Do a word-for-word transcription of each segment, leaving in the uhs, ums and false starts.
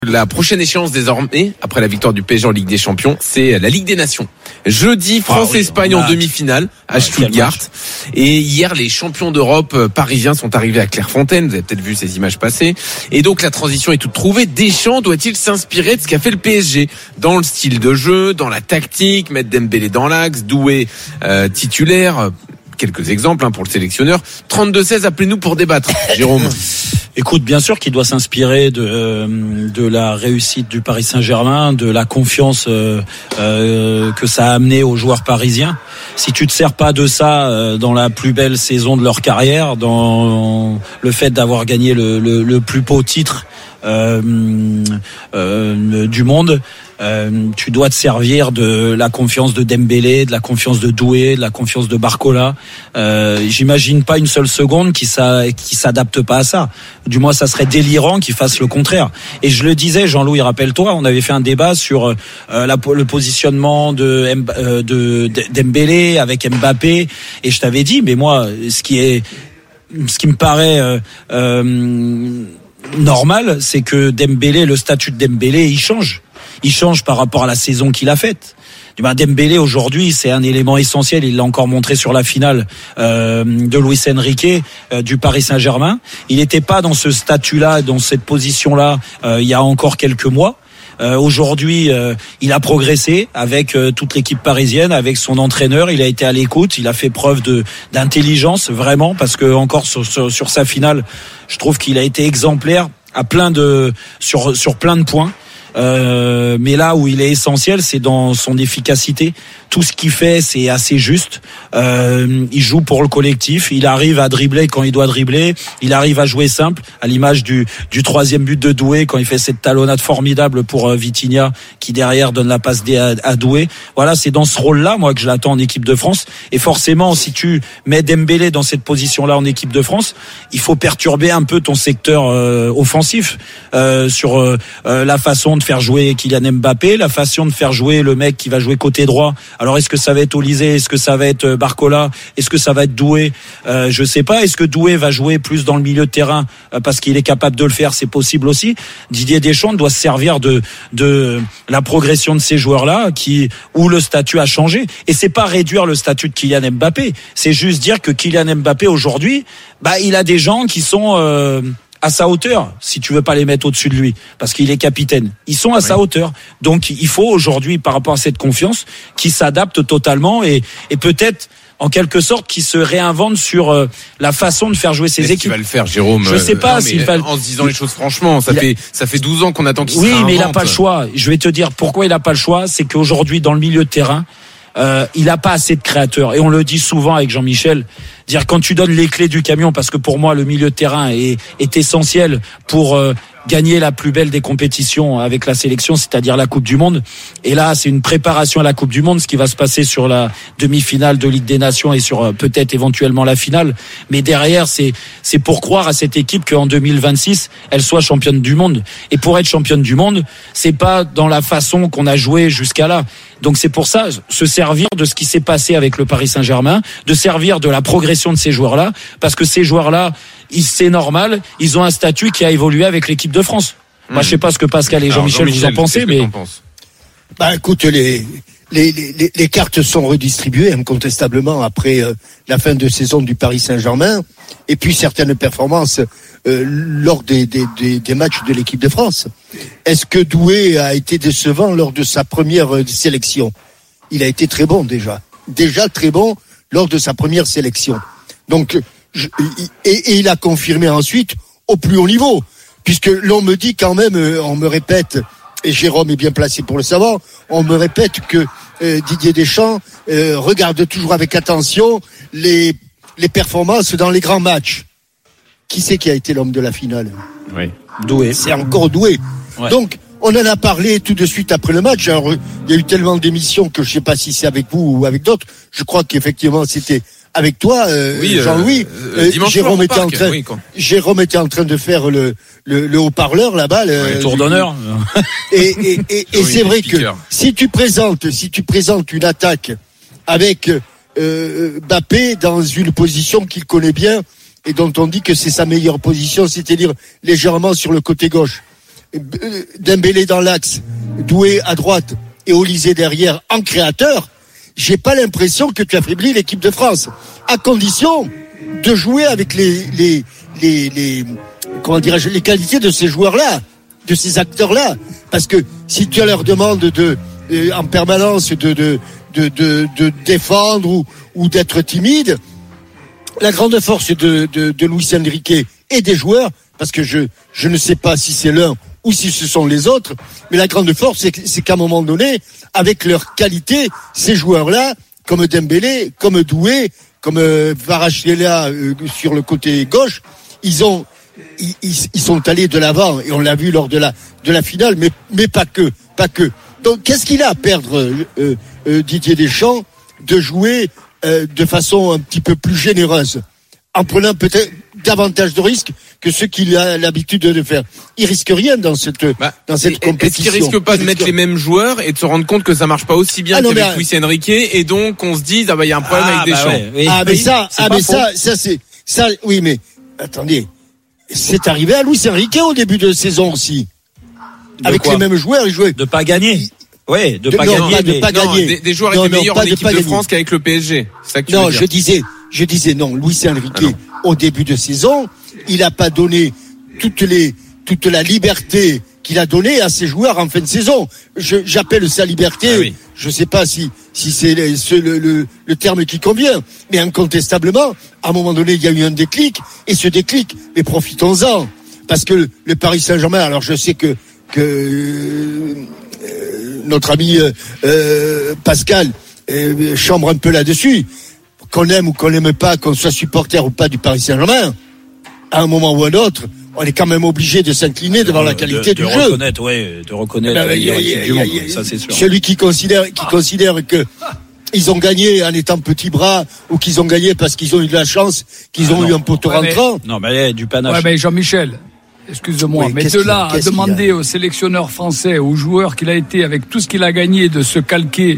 La prochaine échéance désormais, après la victoire du P S G en Ligue des Champions, c'est la Ligue des Nations. Jeudi, France-Espagne ah oui, en demi-finale à ouais, Stuttgart. Et hier, les champions d'Europe parisiens sont arrivés à Clairefontaine. Vous avez peut-être vu ces images passer. Et donc, la transition est toute trouvée. Deschamps doit-il s'inspirer de ce qu'a fait le P S G dans le style de jeu, dans la tactique, mettre Dembélé dans l'axe, Doué euh, titulaire. Quelques exemples hein, pour le sélectionneur. trente-deux seize, appelez-nous pour débattre. Jérôme. Écoute, bien sûr qu'il doit s'inspirer de euh, de la réussite du Paris Saint-Germain, de la confiance euh, euh, que ça a amené aux joueurs parisiens. Si tu te sers pas de ça euh, dans la plus belle saison de leur carrière, dans le fait d'avoir gagné le, le, le plus beau titre euh, euh, du monde, Euh, tu dois te servir de la confiance de Dembélé, de la confiance de Doué, de la confiance de Barcola. Euh, j'imagine pas une seule seconde qui ça, qui s'adapte pas à ça. Du moins, ça serait délirant qu'il fasse le contraire. Et je le disais, Jean-Louis, rappelle-toi, on avait fait un débat sur euh, la, le positionnement de, euh, de, de Dembélé avec Mbappé, et je t'avais dit, mais moi, ce qui est, ce qui me paraît euh, euh, normal, c'est que Dembélé, le statut de Dembélé, il change. Il change par rapport à la saison qu'il a faite. Ben Dembélé aujourd'hui, c'est un élément essentiel. Il l'a encore montré sur la finale euh, de Luis Enrique euh, du Paris Saint-Germain. Il n'était pas dans ce statut-là, dans cette position-là, euh, il y a encore quelques mois. Euh, aujourd'hui, euh, il a progressé avec euh, toute l'équipe parisienne, avec son entraîneur. Il a été à l'écoute, il a fait preuve de d'intelligence vraiment, parce que encore sur, sur, sur sa finale, je trouve qu'il a été exemplaire à plein de sur sur plein de points. Euh, mais là où il est essentiel, c'est dans son efficacité. Tout ce qu'il fait, c'est assez juste. Euh, il joue pour le collectif. Il arrive à dribbler quand il doit dribbler. Il arrive à jouer simple, à l'image du, du troisième but de Doué quand il fait cette talonnade formidable pour euh, Vitinha, qui derrière donne la passe à, à Doué. Voilà, c'est dans ce rôle-là, moi, que je l'attends en équipe de France. Et forcément, si tu mets Dembélé dans cette position-là en équipe de France, il faut perturber un peu ton secteur euh, offensif euh, sur euh, la façon de faire jouer Kylian Mbappé, la façon de faire jouer le mec qui va jouer côté droit. Alors est-ce que ça va être Olysée, est-ce que ça va être Barcola, est-ce que ça va être Doué, euh, je sais pas. Est-ce que Doué va jouer plus dans le milieu de terrain euh, parce qu'il est capable de le faire, c'est possible aussi. Didier Deschamps doit se servir de de la progression de ces joueurs-là, qui où le statut a changé. Et c'est pas réduire le statut de Kylian Mbappé, c'est juste dire que Kylian Mbappé aujourd'hui, bah il a des gens qui sont euh, à sa hauteur, si tu veux pas les mettre au-dessus de lui, parce qu'il est capitaine. Ils sont à oui. sa hauteur. Donc, il faut aujourd'hui, par rapport à cette confiance, qu'il s'adapte totalement et, et peut-être, en quelque sorte, qu'il se réinvente sur euh, la façon de faire jouer ses Est-ce équipes. Qu'il va le faire, Jérôme. Je sais pas s'il va. En se disant les choses franchement, ça il fait ça fait douze ans qu'on attend qu'il oui, se réinvente. Oui, mais il a pas le choix. Je vais te dire pourquoi il a pas le choix. C'est qu'aujourd'hui, dans le milieu de terrain, Euh, il n'a pas assez de créateurs, et on le dit souvent avec Jean-Michel, dire quand tu donnes les clés du camion, parce que pour moi le milieu de terrain est, est essentiel pour euh, gagner la plus belle des compétitions avec la sélection, c'est-à-dire la Coupe du Monde. Et là, c'est une préparation à la Coupe du Monde, ce qui va se passer sur la demi-finale de Ligue des Nations et sur euh, peut-être éventuellement la finale. Mais derrière, c'est c'est pour croire à cette équipe qu'en deux mille vingt-six, elle soit championne du monde. Et pour être championne du monde, c'est pas dans la façon qu'on a joué jusqu'à là. Donc c'est pour ça, se servir de ce qui s'est passé avec le Paris Saint-Germain, de servir de la progression de ces joueurs-là, parce que ces joueurs-là, c'est normal, ils ont un statut qui a évolué avec l'équipe de France. Mmh. Moi, je sais pas ce que Pascal et Jean-Michel, Alors, Jean-Michel vous en pensez, mais... Bah, écoute, les, les, les, les cartes sont redistribuées incontestablement après euh, la fin de saison du Paris Saint-Germain, et puis certaines performances euh, lors des, des, des, des matchs de l'équipe de France. Est-ce que Doué a été décevant lors de sa première euh, sélection ? Il a été très bon déjà, déjà très bon lors de sa première sélection. Donc, je, et, et il a confirmé ensuite au plus haut niveau, puisque l'on me dit quand même, on me répète, et Jérôme est bien placé pour le savoir, on me répète que euh, Didier Deschamps euh, regarde toujours avec attention les, les performances dans les grands matchs. Qui c'est qui a été l'homme de la finale ? Oui. Doué. C'est encore Doué. Ouais. Donc, on en a parlé tout de suite après le match. Alors, il y a eu tellement d'émissions que je ne sais pas si c'est avec vous ou avec d'autres. Je crois qu'effectivement, c'était avec toi, euh, oui, Jean-Louis. Euh, euh, Jérôme était parc, en train, oui, Jérôme était en train de faire le, le, le haut-parleur là-bas. Le, ouais, tour d'honneur. Et, et, et, et oui, c'est vrai speaker. Que si tu présentes, si tu présentes une attaque avec euh, Mbappé dans une position qu'il connaît bien et dont on dit que c'est sa meilleure position, c'est-à-dire légèrement sur le côté gauche, Dembélé dans l'axe, Doué à droite et Olysée derrière en créateur, j'ai pas l'impression que tu affaiblis l'équipe de France, à condition de jouer avec les les les, les comment dirais-je les qualités de ces joueurs-là, de ces acteurs-là, parce que si tu leur demandes de euh, en permanence de de de de, de défendre ou ou d'être timide, la grande force de de, de Luis Enrique et des joueurs, parce que je je ne sais pas si c'est l'un ou si ce sont les autres, mais la grande force, c'est, c'est qu'à un moment donné, avec leur qualité, ces joueurs-là, comme Dembélé, comme Doué, comme euh, Kvaratskhelia euh, sur le côté gauche, ils ont, ils, ils sont allés de l'avant, et on l'a vu lors de la de la finale, mais mais pas que, pas que. Donc, qu'est-ce qu'il a à perdre, euh, euh, Didier Deschamps, de jouer euh, de façon un petit peu plus généreuse, en prenant peut-être davantage de risques que ce qu'il a l'habitude de faire. Il risque rien dans cette bah, dans cette compétition. Est-ce qu'il risque pas de mettre les mêmes joueurs et de se rendre compte que ça marche pas aussi bien ah qu'avec mais... Luis Enrique, et donc on se dit ah bah il y a un problème ah, avec bah Deschamps. Ouais, oui, ah mais oui, ça ah mais faux. ça ça c'est ça oui mais attendez, c'est arrivé à Luis Enrique au début de saison aussi. De avec quoi? Les mêmes joueurs, il jouait de pas gagner. Il... Oui, de, de pas non, gagner, pas de pas non, gagner. Des, des joueurs étaient meilleurs en équipe de, de France qu'avec le P S G. C'est ça que tu non, veux dire. je disais, je disais non. Luis Enrique, ah au début de saison, il a pas donné toutes les, toute la liberté qu'il a donnée à ses joueurs en fin de saison. Je, j'appelle ça liberté. Ah oui. Je sais pas si, si c'est le, le, le, le terme qui convient, mais incontestablement, à un moment donné, il y a eu un déclic, et ce déclic, mais profitons-en, parce que le, le Paris Saint-Germain. Alors, je sais que que euh, notre ami euh, euh, Pascal euh, chambre un peu là-dessus, qu'on aime ou qu'on n'aime pas, qu'on soit supporter ou pas du Paris Saint-Germain, à un moment ou à un autre, on est quand même obligé de s'incliner devant la qualité de, du de jeu. Reconnaître, ouais, de reconnaître la hiérarchie du monde, ça c'est sûr. Celui qui considère, qui considère que ils ont gagné en étant petits bras, ou qu'ils ont gagné parce qu'ils ont eu de la chance, qu'ils ah ont non. eu un poteau ouais, rentrant. Mais, non, mais allez, du panache. Ouais, mais Jean-Michel, excuse-moi, oui, mais de là à demander au sélectionneur français, aux joueurs qu'il a été, avec tout ce qu'il a gagné, de se calquer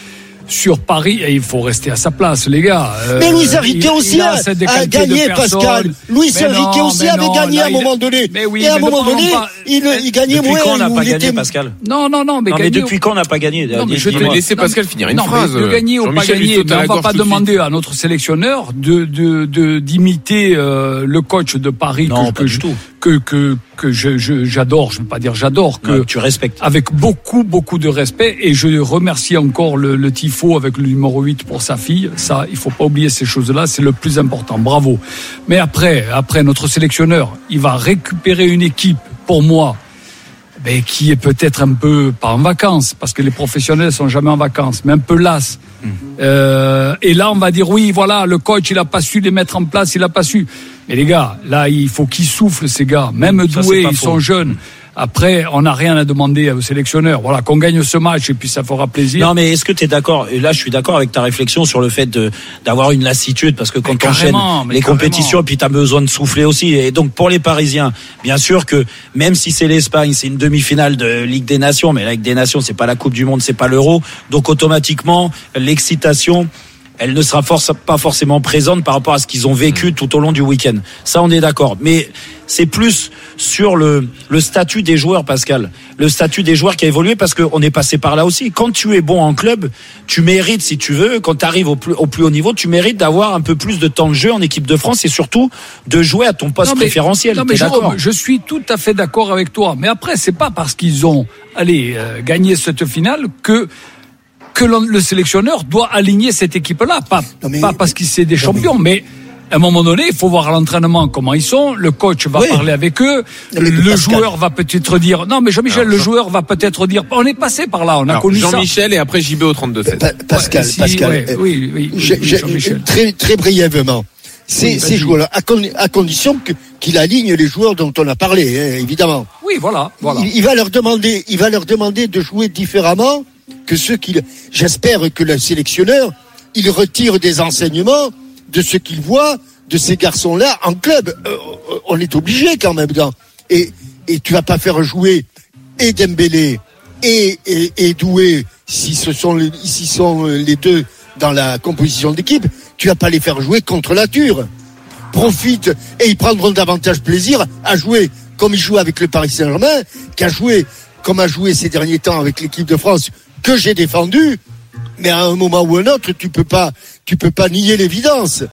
sur Paris, et il faut rester à sa place, les gars. Euh, mais Luis Enrique aussi a, a gagné, Pascal. Luis Enrique aussi avait non, gagné là, à un moment donné. Mais oui, et à un moment donné, pas... il, il gagnait depuis moins. Depuis quand on n'a pas gagné, était... Pascal? Non, non, non, mais, non, mais depuis quand on n'a pas gagné? Non, mais je vais laisser Pascal finir une non, phrase. De gagner ou pas gagner, mais on va pas demander à notre sélectionneur de, de, de, d'imiter euh, le coach de Paris non, que, que, je, que, que, que je, je, j'adore, je ne veux pas dire j'adore, que non, tu respectes. Avec beaucoup, beaucoup de respect, et je remercie encore le, le tifo avec le numéro huit pour sa fille. Ça, il faut pas oublier ces choses-là, c'est le plus important. Bravo. Mais après, après notre sélectionneur, il va récupérer une équipe, pour moi, ben, qui est peut-être un peu, pas en vacances, parce que les professionnels sont jamais en vacances, mais un peu las. Mmh. Euh, et là, on va dire, oui, voilà, le coach, il a pas su les mettre en place, il a pas su. Mais les gars, là, il faut qu'ils soufflent, ces gars. Même ça, doués, ils faux. sont jeunes. Après, on n'a rien à demander au sélectionneur. Voilà, qu'on gagne ce match et puis ça fera plaisir. Non, mais est-ce que tu es d'accord? Et là, je suis d'accord avec ta réflexion sur le fait de d'avoir une lassitude, parce que quand tu enchaînes les carrément. compétitions, et puis tu as besoin de souffler aussi. Et donc, pour les Parisiens, bien sûr que même si c'est l'Espagne, c'est une demi-finale de Ligue des Nations, mais la Ligue des Nations, c'est pas la Coupe du Monde, c'est pas l'Euro. Donc, automatiquement, l'excitation, elle ne sera force, pas forcément présente par rapport à ce qu'ils ont vécu tout au long du week-end. Ça, on est d'accord. Mais c'est plus sur le, le statut des joueurs, Pascal. Le statut des joueurs qui a évolué, parce qu'on est passé par là aussi. Quand tu es bon en club, tu mérites, si tu veux, quand tu arrives au plus, au plus haut niveau, tu mérites d'avoir un peu plus de temps de jeu en équipe de France, et surtout de jouer à ton poste non mais, préférentiel. Non mais je, je suis tout à fait d'accord avec toi. Mais après, c'est pas parce qu'ils ont allez, euh, gagné cette finale que que le sélectionneur doit aligner cette équipe-là, pas, mais, pas parce qu'il c'est des champions, mais, mais à un moment donné, il faut voir à l'entraînement comment ils sont, le coach va oui. parler avec eux, le, le joueur va peut-être dire, non mais Jean-Michel, alors, le joueur va peut-être dire, on est passé par là, on a alors, connu Jean-Michel ça. Jean-Michel et après J B au trente-deux sept. Pa- Pascal, ouais, Pascal, ouais, euh, oui, oui, je, je, Jean-Michel. Très, très brièvement, ces, oui, ces joueurs-là, à, con, à condition que, qu'il aligne les joueurs dont on a parlé, hein, évidemment. Oui, voilà, voilà. Il, il va leur demander, il va leur demander de jouer différemment que ceux qui, j'espère que le sélectionneur, il retire des enseignements de ce qu'il voit de ces garçons-là en club. Euh, on est obligé quand même. Dans, et, et tu vas pas faire jouer et Dembélé et, et, et Doué, si ce sont les, si sont les deux dans la composition d'équipe, tu vas pas les faire jouer contre nature. Profite, et ils prendront davantage plaisir à jouer comme il joue avec le Paris Saint-Germain, qui a joué comme a joué ces derniers temps avec l'équipe de France, que j'ai défendu. Mais à un moment ou un autre, tu peux pas, tu peux pas nier l'évidence.